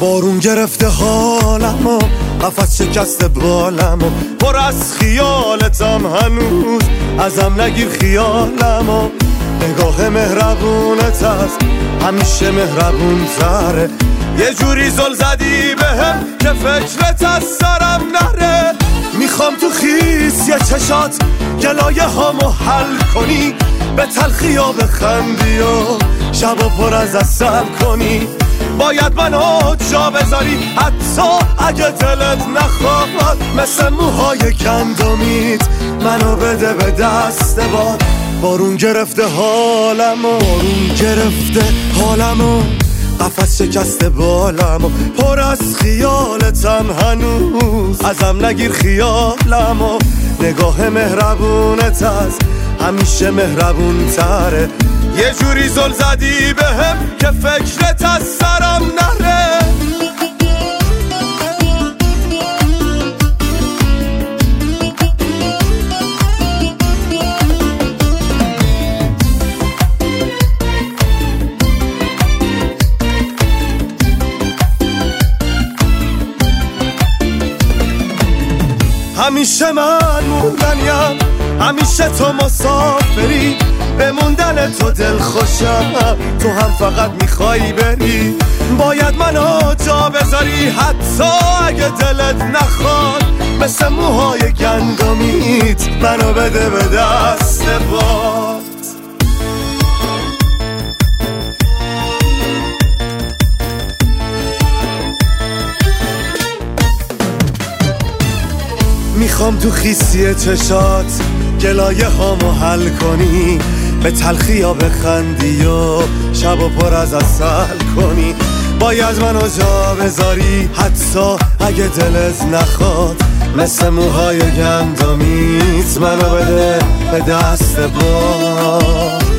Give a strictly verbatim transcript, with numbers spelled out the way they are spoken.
بارون گرفته حالمو، قفس شکسته بالمو، پر از خیالتم هنوز، ازم نگیر خیالمو. نگاه مهربونت هست همیشه مهربون تره، یه جوری زل زدی بهم که فکرت از سرم نره. میخوام تو خیس یه چشات گلایه هامو حل کنی، به تلخی ها بخندی و شبا پر از اصل کنی. باید منو جا بذاری حتی اگه دلت نخواد، مثل موهای گندمیت منو بده به دست باد. بارون گرفته حالمو، بارون گرفته حالمو، قفس شکسته بالمو، پر از خیالتم هنوز، ازم نگیر خیالمو. نگاه مهربونت هست همیشه مهربون تره، یه جوری زل زدی بهم که فکرت از سرم نره. همیشه من موندنیم، همیشه تو مسافری، به موندن تو دل خوشم، تو هم فقط میخوایی بری. باید منو جا بذاری حتی اگه دلت نخواد، مثل موهای گندمیت منو بده به دست باد. میخوام تو خیسی چشات گلایه هامو حل کنی، به تلخی ها بخندی و شبا پر از عسل کنی. باید منو جا بذاری حتی اگه دلت نخواد، مثل موهای گندمیت منو بده به دست باد.